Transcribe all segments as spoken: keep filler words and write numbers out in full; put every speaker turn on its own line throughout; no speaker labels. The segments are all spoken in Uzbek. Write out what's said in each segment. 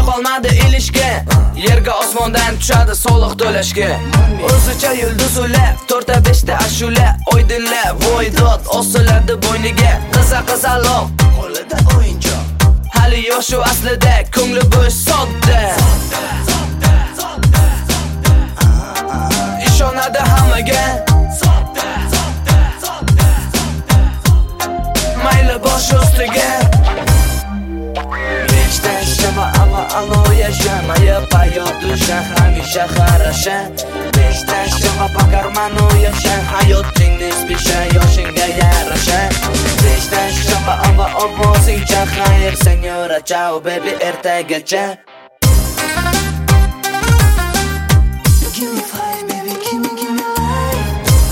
topolmadi ilishga. Yerga osmondan tushadi soliq to'lashga. O'zicha yulduz ulab, to'rtta beshta ashula, oydinlar voydod osiladi bo'yniga. Qiza qizaloq, qo'lida o'yinchoq. Hali yoshu aslida, ko'ngli bo'sh sodda. Ishonadi hammaga. Mayli bosh ustiga. Alo yashamaya hayot dusha hamisha qarasha. Beshdan shama pakarmanu yasha hayoting nisbisha yoshingga yarasha. Beshdan shama ava ovozingcha xayr senyora ciao baby ertagacha. Give me five baby, give me, give me life.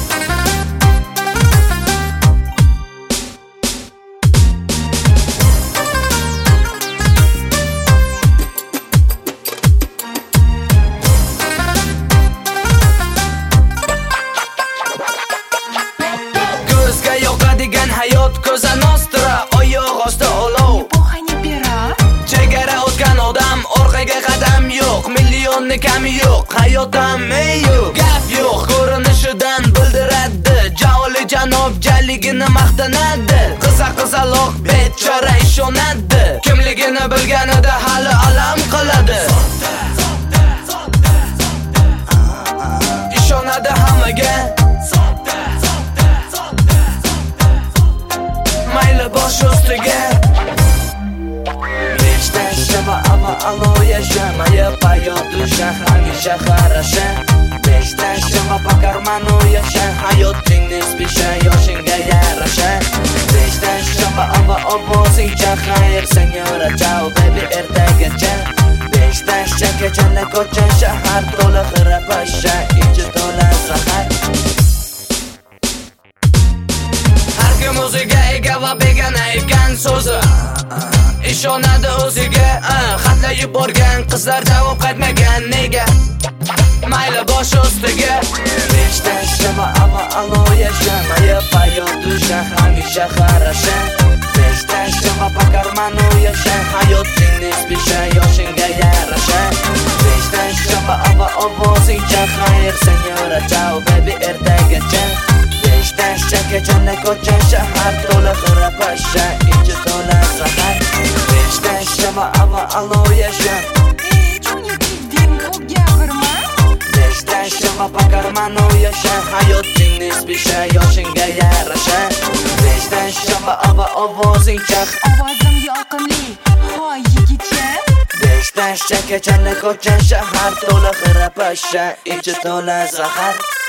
Hayot ko'za nostra, oyoq osti olov. Chegara o'tgan odam, orqaga qadam yo'q. Millionni kami yo'q, hayotdan yo'q. Gap yo'q, ko'rinishidan bildiradi. Javoli janobjaligini maqtanadi. Qiza qizaloq bechora ishonadi. Kimligini bilganida hali alam qiladi. Ishonadi hammaga. Mayli bosh ustiga. Beshdan shama ama alo yashamaya hayot dusha hamisha qarasha. Beshdan shama pakarmanu yasha hayoting nisbisha yoshingga yarasha. Beshdan shama ama ovozingcha xayr senyora ciao baby ertagacha. Beshdan shakacha ko'cha shahar to'la xirapasha, ichi to'la zahar. O'ziga ega va begona ekan so'zi. Ishonadi o'ziga, xatlar yuborgan qizlar javob qaytmagan nega? Mayli bosh ustiga. Beshdan shama ama alo yashamaya hayot dusha hamisha qarasha. Beshdan shama pakarmanu yasha hayoting nisbisha yoshingga yarasha. Beshdan shama ama ovozingcha xayr senyora ciao baby ertagacha. Beshdan shakacha ko'cha shahar to'la xirapasha, ichi to'la zahar. Beshdan shama ama alo yasha. Beshdan shama pakarmanu yasha hayoting nisbisha yoshingga yarasha. Beshdan shama ama ovozingcha
ovozim yoqimli, hoy yigitcha.
Beshdan shakacha ko'cha shahar to'la xirapasha, ichi to'la zahar.